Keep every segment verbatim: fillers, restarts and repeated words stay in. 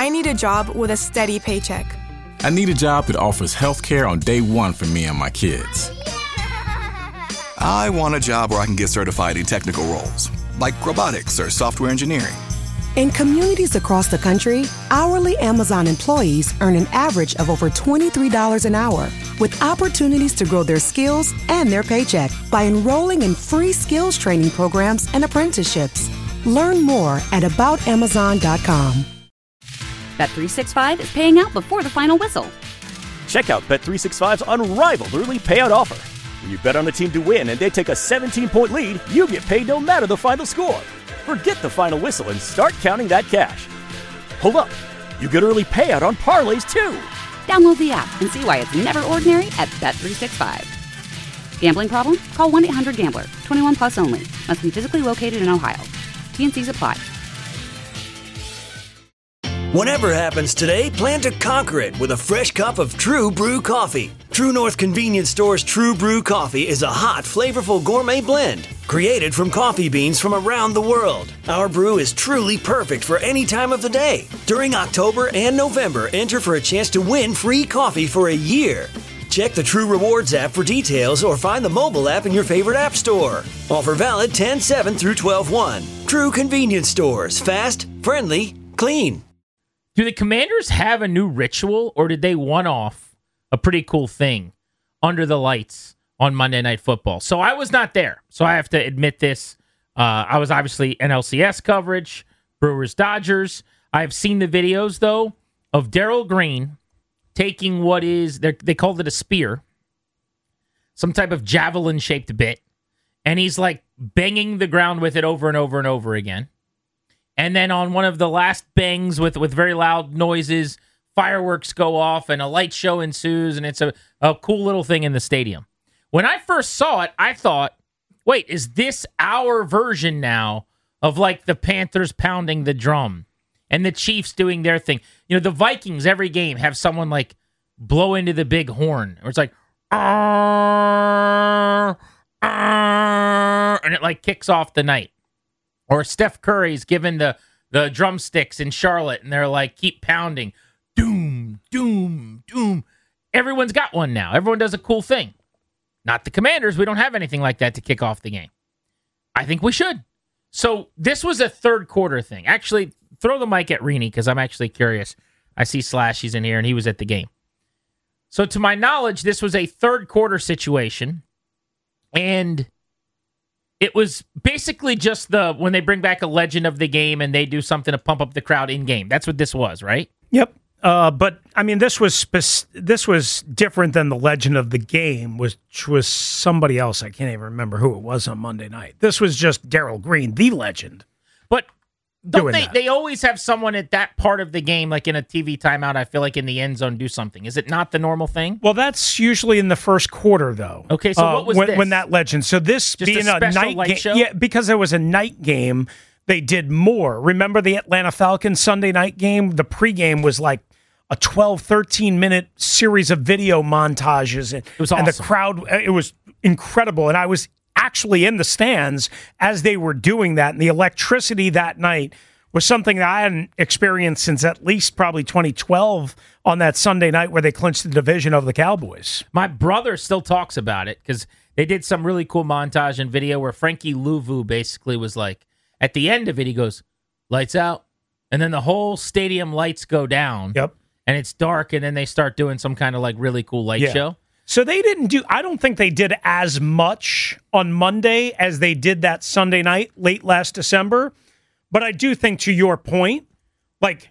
I need a job with a steady paycheck. I need a job that offers health care on day one for me and my kids. I want a job where I can get certified in technical roles, like robotics or software engineering. In communities across the country, hourly Amazon employees earn an average of over twenty-three dollars an hour, with opportunities to grow their skills and their paycheck by enrolling in free skills training programs and apprenticeships. Learn more at about amazon dot com. Bet three sixty-five is paying out before the final whistle. Check out Bet three sixty-five's unrivaled early payout offer. When you bet on the team to win and they take a seventeen-point lead, you get paid no matter the final score. Forget the final whistle and start counting that cash. Hold up. You get early payout on parlays, too. Download the app and see why it's never ordinary at Bet three sixty-five. Gambling problem? Call one eight hundred gambler. twenty-one plus only. Must be physically located in Ohio. T N Cs apply. Whatever happens today, plan to conquer it with a fresh cup of True Brew coffee. True North Convenience Store's True Brew coffee is a hot, flavorful gourmet blend created from coffee beans from around the world. Our brew is truly perfect for any time of the day. During October and November, enter for a chance to win free coffee for a year. Check the True Rewards app for details or find the mobile app in your favorite app store. Offer valid ten seven through twelve one. True Convenience Stores. Fast, friendly, clean. Do the Commanders have a new ritual, or did they one-off a pretty cool thing under the lights on Monday Night Football? So I was not there, so I have to admit this. Uh, I was obviously N L C S coverage, Brewers, Dodgers. I've seen the videos, though, of Darrell Green taking what is, they called it a spear, some type of javelin-shaped bit, and he's like banging the ground with it over and over and over again. And then on one of the last bangs with, with very loud noises, fireworks go off and a light show ensues, and it's a, a cool little thing in the stadium. When I first saw it, I thought, wait, is this our version now of like the Panthers pounding the drum and the Chiefs doing their thing? You know, the Vikings every game have someone like blow into the big horn, or it's like, Arr, Arr, and it like kicks off the night. Or Steph Curry's given the, the drumsticks in Charlotte, and they're like, keep pounding. Doom, doom, doom. Everyone's got one now. Everyone does a cool thing. Not the Commanders. We don't have anything like that to kick off the game. I think we should. So this was a third quarter thing. Actually, throw the mic at Rini, because I'm actually curious. I see Slash, he's in here, and he was at the game. So to my knowledge, this was a third quarter situation, and it was basically just the when they bring back a legend of the game and they do something to pump up the crowd in game. That's what this was, right? Yep. Uh, but I mean, this was spec- this was different than the legend of the game, which was somebody else. I can't even remember who it was on Monday night. This was just Darrell Green, the legend. But don't they? that. They always have someone at that part of the game, like in a T V timeout. I feel like in the end zone, do something. Is it not the normal thing? Well, that's usually in the first quarter, though. Okay, so uh, what was when, this? when that legend? So this Just being a a, special night light game, show? yeah, because it was a night game. They did more. Remember the Atlanta Falcons Sunday night game? The pregame was like a twelve, thirteen minute series of video montages. And, it was awesome. And the crowd, it was incredible. And I was actually in the stands as they were doing that. And the electricity that night was something that I hadn't experienced since at least probably twenty twelve on that Sunday night where they clinched the division over the Cowboys. My brother still talks about it because they did some really cool montage and video where Frankie Louvu basically was like, at the end of it, he goes, lights out. And then the whole stadium lights go down. Yep. And it's dark, and then they start doing some kind of like really cool light Yeah. show. So they didn't do, I don't think they did as much on Monday as they did that Sunday night late last December. But I do think, to your point, like,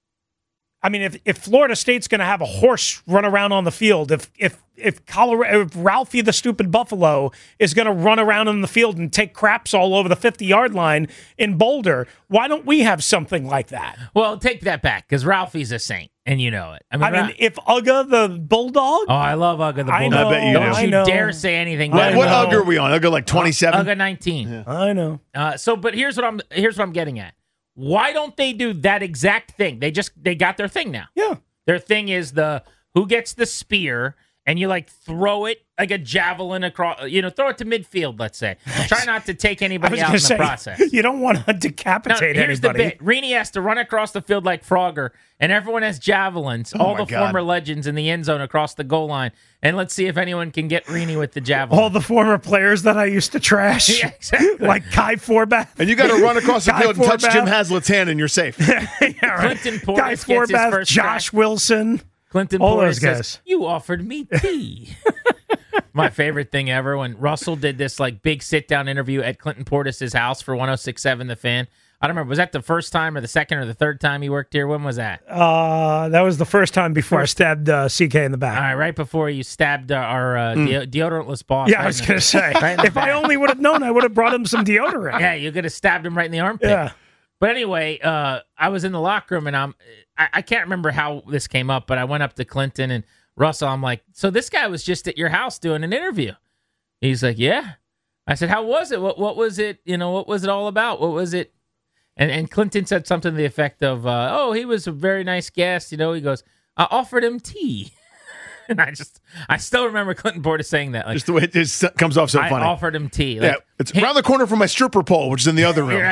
I mean, if, if Florida State's going to have a horse run around on the field, if if if Colorado, if Ralphie the stupid Buffalo is going to run around on the field and take craps all over the fifty-yard line in Boulder, why don't we have something like that? Well, take that back, because Ralphie's a saint, and you know it. I mean, I mean if Uga the Bulldog? Oh, I love Uga the I Bulldog. know, I bet you Don't do. you I know. dare say anything. What, bad what about Ugg are we on? Ugg like twenty-seven? Uga nineteen. Yeah. I know. Uh, so, but here's what I'm here's what I'm getting at. Why don't they do that exact thing? They just they got their thing now. Yeah. Their thing is the who gets the spear, and you like throw it like a javelin across, you know, throw it to midfield, let's say. Try not to take anybody out in say, the process. You don't want to decapitate now, here's anybody. the bit. Rini has to run across the field like Frogger, and everyone has javelins, Oh all my the God. former legends in the end zone across the goal line. And let's see if anyone can get Rini with the javelin. All the former players that I used to trash. Yeah, exactly. Like Kai Forbath. And you got to run across the Kai field and touch Forbath. Jim Hazlitt's hand, and you're safe. yeah, right. Clinton Guy Portis gets his Forbath, first Josh sack. Wilson. Clinton all Portis those says, guys. "You offered me tea." My favorite thing ever, when Russell did this like big sit down interview at Clinton Portis' house for one oh six point seven The Fan. I don't remember. Was that the first time or the second or the third time he worked here? When was that? Uh, that was the first time before I stabbed uh, C K in the back. All right, right before you stabbed uh, our uh, Mm. de- deodorantless boss. Yeah, right I was in going the- to say, right in the if I back. only would have known, I would have brought him some deodorant. Yeah, you could have stabbed him right in the armpit. Yeah. But anyway, uh, I was in the locker room, and I'm I, I can't remember how this came up, but I went up to Clinton and Russell. I'm like, so this guy was just at your house doing an interview. He's like, yeah. I said, how was it? What what was it? You know, what was it all about? What was it? And and Clinton said something to the effect of, uh, oh, he was a very nice guest. You know, he goes, I offered him tea. And I just, I still remember Clinton Portis saying that. Like, Just the way it just comes off so I funny. offered him tea. yeah, Like, it's around the corner from my stripper pole, which is in the other room.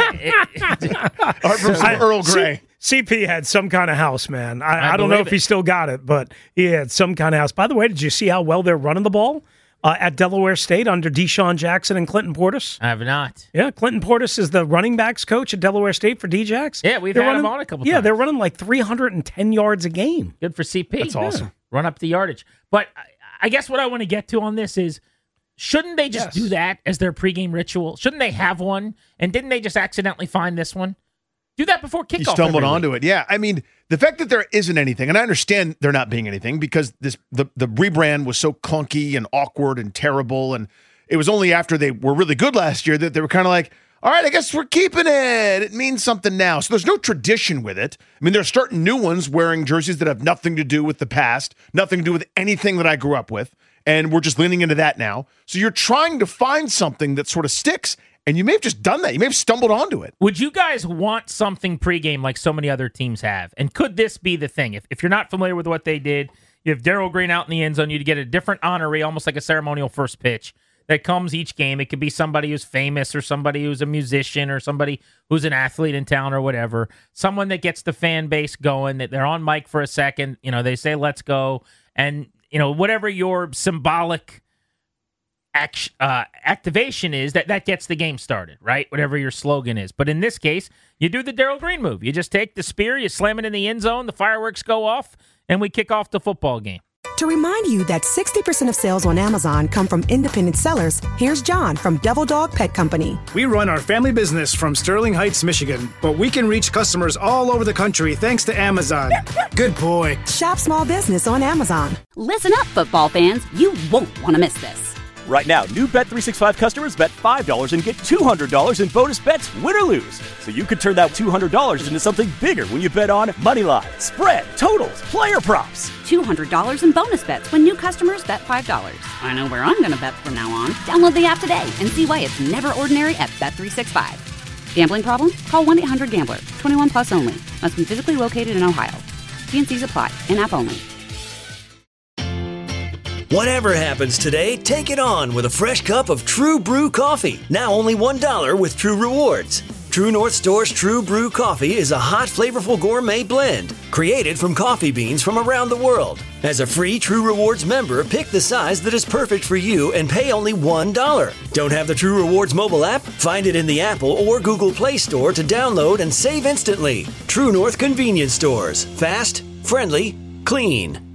Or from some I- Earl Grey. C- CP had some kind of house, man. I, I I, don't know believe if he it. still got it, but he had some kind of house. By the way, did you see how well they're running the ball uh, at Delaware State under Deshaun Jackson and Clinton Portis? I have not. Yeah, Clinton Portis is the running backs coach at Delaware State for D-Jax. Yeah, we've They're had him running- on a couple Yeah, times. they're running like three hundred ten yards a game. Good for C P. That's awesome. Run up the yardage. But I, I guess what I want to get to on this is, shouldn't they just Yes. do that as their pregame ritual? Shouldn't they have one? And didn't they just accidentally find this one? Do that before kickoff. You stumbled every onto week. it. Yeah. I mean, the fact that there isn't anything, and I understand there not being anything because this the, the rebrand was so clunky and awkward and terrible. And it was only after they were really good last year that they were kind of like, all right, I guess we're keeping it. It means something now. So there's no tradition with it. I mean, they're starting new ones wearing jerseys that have nothing to do with the past, nothing to do with anything that I grew up with. And we're just leaning into that now. So you're trying to find something that sort of sticks, and you may have just done that. You may have stumbled onto it. Would you guys want something pregame like so many other teams have? And could this be the thing? If, if you're not familiar with what they did, you have Darryl Green out in the end zone, you get a different honoree, almost like a ceremonial first pitch that comes each game. It could be somebody who's famous or somebody who's a musician or somebody who's an athlete in town or whatever. Someone that gets the fan base going, that they're on mic for a second. You know, they say, let's go. And, you know, whatever your symbolic act, uh, activation is, that, that gets the game started, right? Whatever your slogan is. But in this case, you do the Darryl Green move. You just take the spear, you slam it in the end zone, the fireworks go off, and we kick off the football game. To remind you that sixty percent of sales on Amazon come from independent sellers, here's John from Devil Dog Pet Company. We run our family business from Sterling Heights, Michigan, but we can reach customers all over the country thanks to Amazon. Good boy. Shop small business on Amazon. Listen up, football fans. You won't want to miss this. Right now, new Bet three sixty-five customers bet five dollars and get two hundred dollars in bonus bets, win or lose. So you could turn that two hundred dollars into something bigger when you bet on money line, spread, totals, player props. two hundred dollars in bonus bets when new customers bet five dollars. I know where I'm going to bet from now on. Download the app today and see why it's never ordinary at Bet three sixty-five. Gambling problem? Call one eight hundred gambler. twenty-one plus only. Must be physically located in Ohio. T and C's apply. In-app only. Whatever happens today, take it on with a fresh cup of True Brew coffee. Now only one dollar with True Rewards. True North Store's True Brew coffee is a hot, flavorful gourmet blend created from coffee beans from around the world. As a free True Rewards member, pick the size that is perfect for you and pay only one dollar. Don't have the True Rewards mobile app? Find it in the Apple or Google Play Store to download and save instantly. True North Convenience Stores. Fast, friendly, clean.